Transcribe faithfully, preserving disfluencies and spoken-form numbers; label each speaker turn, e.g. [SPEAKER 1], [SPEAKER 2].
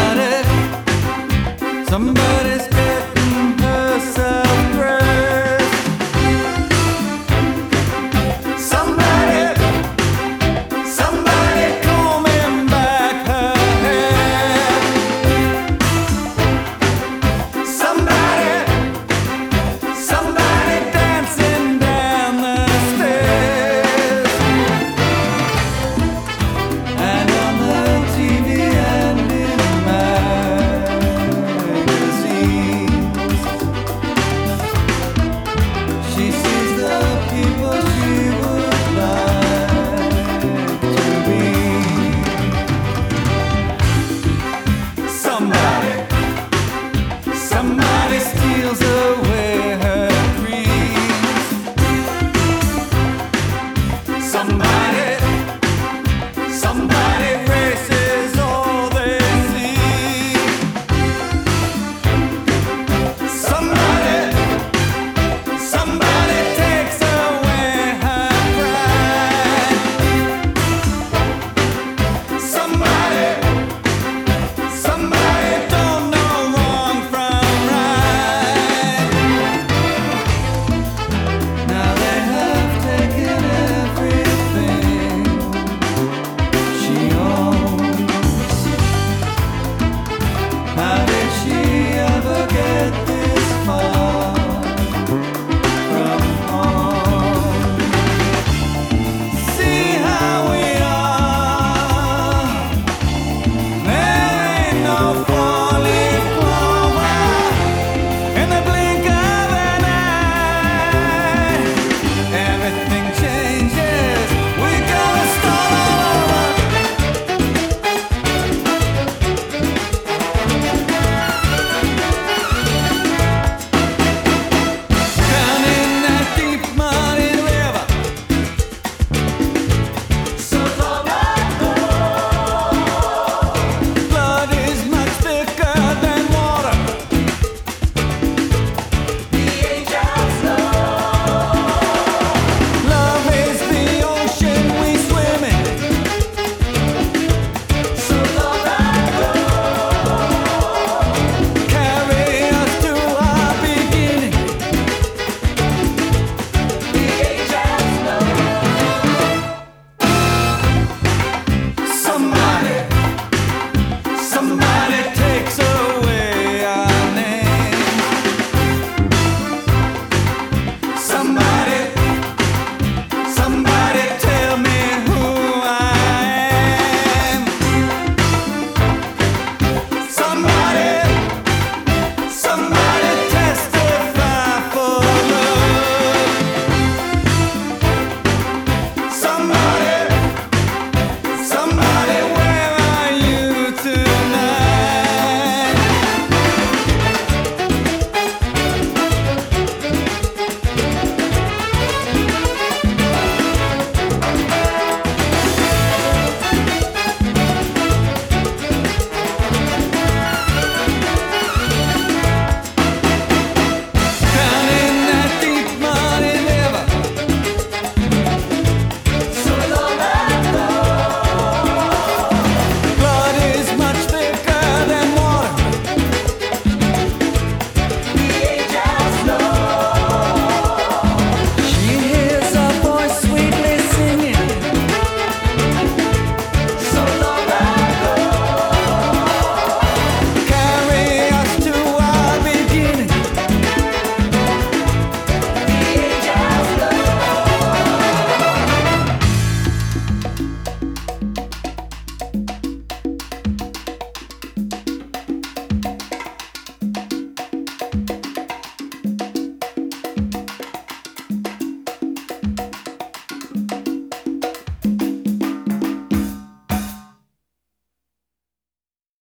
[SPEAKER 1] Somebody's getting herself dressed. Somebody, somebody combing back her hair. Somebody, somebody dancing down the stairs. And on the T V and in magazines, she sees the people she would like to be. Somebody, somebody steals away her dreams. Somebody, somebody erases all they see. Somebody, somebody takes away her pride. Somebody, somebody don't know wrong from right. Now they have taken everything she owns. How did she ever get this far from home? See how we are. There ain't no